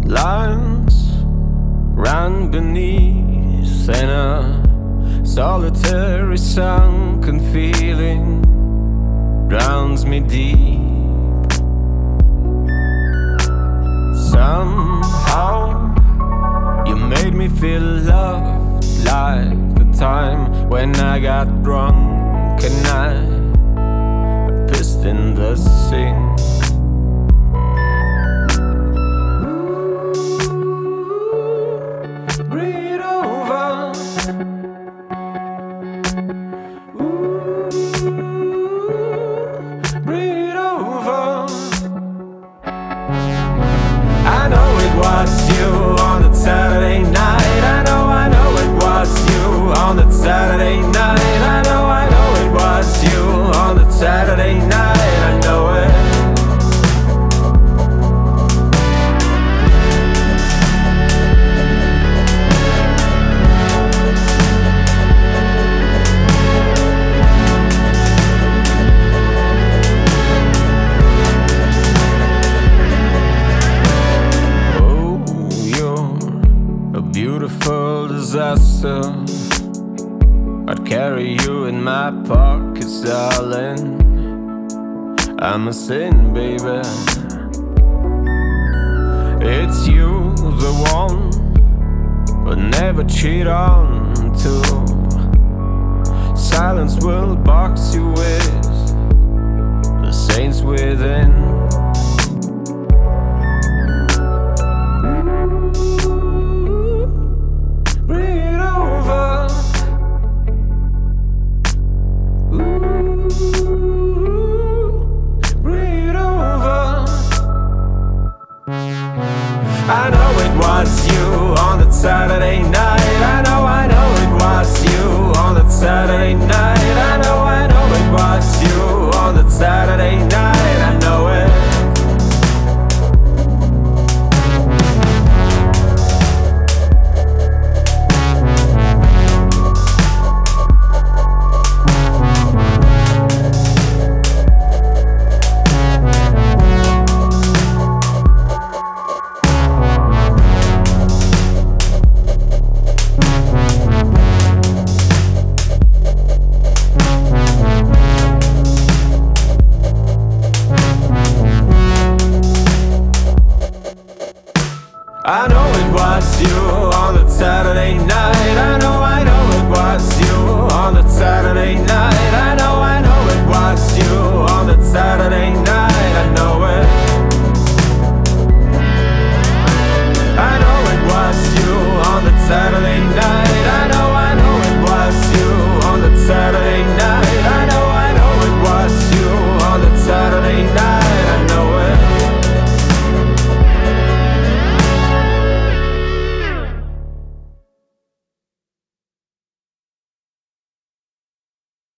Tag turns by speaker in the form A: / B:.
A: Lines ran beneath in a solitary sunken feeling drowns me deep. Somehow you made me feel loved, like the time when I got drunk and I pissed in the sink. Breathe over. Breathe over. I know it was you on that Saturday night. I know it was you on that Saturday night. I know it was you on that Saturday night. I know it. Beautiful disaster. I'd carry you in my pockets, darling. I'm a sin, baby. It's you, the one, but never cheat on to. Silence will box you with the saints within. I know it was you on that Saturday night. I know it was you on that Saturday night. I know it was you on that Saturday night. I know it. I know it